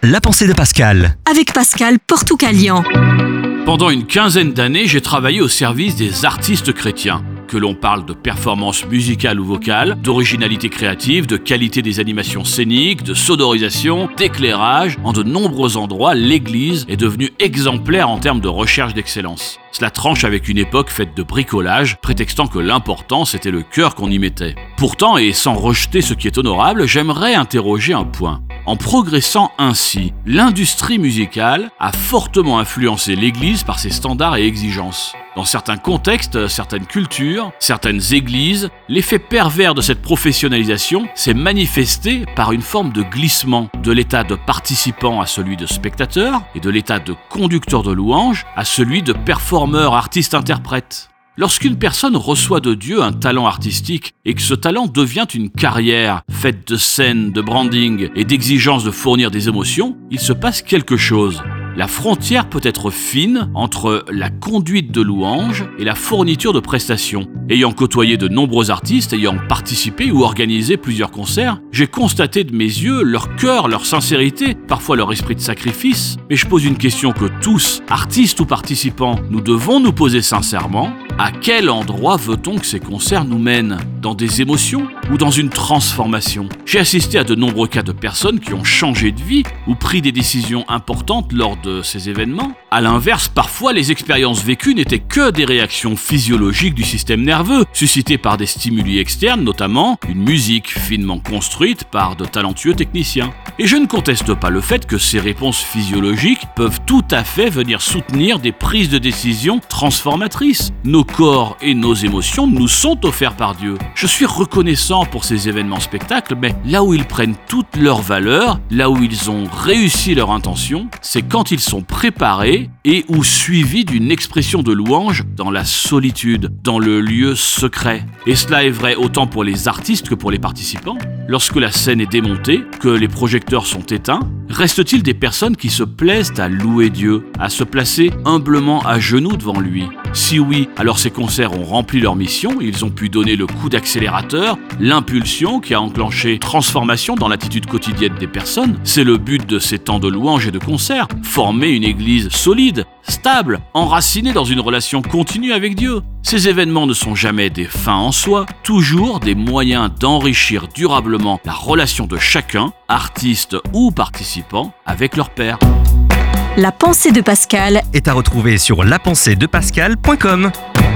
La pensée de Pascal. Avec Pascal Portoucalian. Pendant une quinzaine d'années, j'ai travaillé au service des artistes chrétiens. Que l'on parle de performance musicale ou vocale, d'originalité créative, de qualité des animations scéniques, de sonorisation, d'éclairage, en de nombreux endroits, l'Église est devenue exemplaire en termes de recherche d'excellence. Cela tranche avec une époque faite de bricolage, prétextant que l'important c'était le cœur qu'on y mettait. Pourtant, et sans rejeter ce qui est honorable, j'aimerais interroger un point. En progressant ainsi, l'industrie musicale a fortement influencé l'Église par ses standards et exigences. Dans certains contextes, certaines cultures, certaines églises, l'effet pervers de cette professionnalisation s'est manifesté par une forme de glissement de l'état de participant à celui de spectateur et de l'état de conducteur de louange à celui de performeur artiste-interprète. Lorsqu'une personne reçoit de Dieu un talent artistique et que ce talent devient une carrière faite de scènes, de branding et d'exigences de fournir des émotions, il se passe quelque chose. La frontière peut être fine entre la conduite de louange et la fourniture de prestations. Ayant côtoyé de nombreux artistes, ayant participé ou organisé plusieurs concerts, j'ai constaté de mes yeux leur cœur, leur sincérité, parfois leur esprit de sacrifice. Mais je pose une question que tous, artistes ou participants, nous devons nous poser sincèrement. À quel endroit veut-on que ces concerts nous mènent ? Dans des émotions ou dans une transformation ? J'ai assisté à de nombreux cas de personnes qui ont changé de vie ou pris des décisions importantes lors de ces événements. À l'inverse, parfois, les expériences vécues n'étaient que des réactions physiologiques du système nerveux, suscitées par des stimuli externes, notamment une musique finement construite par de talentueux techniciens. Et je ne conteste pas le fait que ces réponses physiologiques peuvent tout à fait venir soutenir des prises de décision transformatrices. Nos corps et nos émotions nous sont offerts par Dieu. Je suis reconnaissant pour ces événements spectacles, mais là où ils prennent toute leur valeur, là où ils ont réussi leur intention, c'est quand ils sont préparés et ou suivis d'une expression de louange dans la solitude, dans le lieu secret. Et cela est vrai autant pour les artistes que pour les participants. Lorsque la scène est démontée, que les projecteurs sont éteints, reste-t-il des personnes qui se plaisent à louer Dieu, à se placer humblement à genoux devant lui ? Si oui, alors ces concerts ont rempli leur mission, ils ont pu donner le coup d'accélérateur, l'impulsion qui a enclenché transformation dans l'attitude quotidienne des personnes. C'est le but de ces temps de louange et de concerts, former une église solide, stable, enracinée dans une relation continue avec Dieu. Ces événements ne sont jamais des fins en soi, toujours des moyens d'enrichir durablement la relation de chacun, artiste ou participant, avec leur Père. La pensée de Pascal Est à retrouver sur lapenséedepascal.com.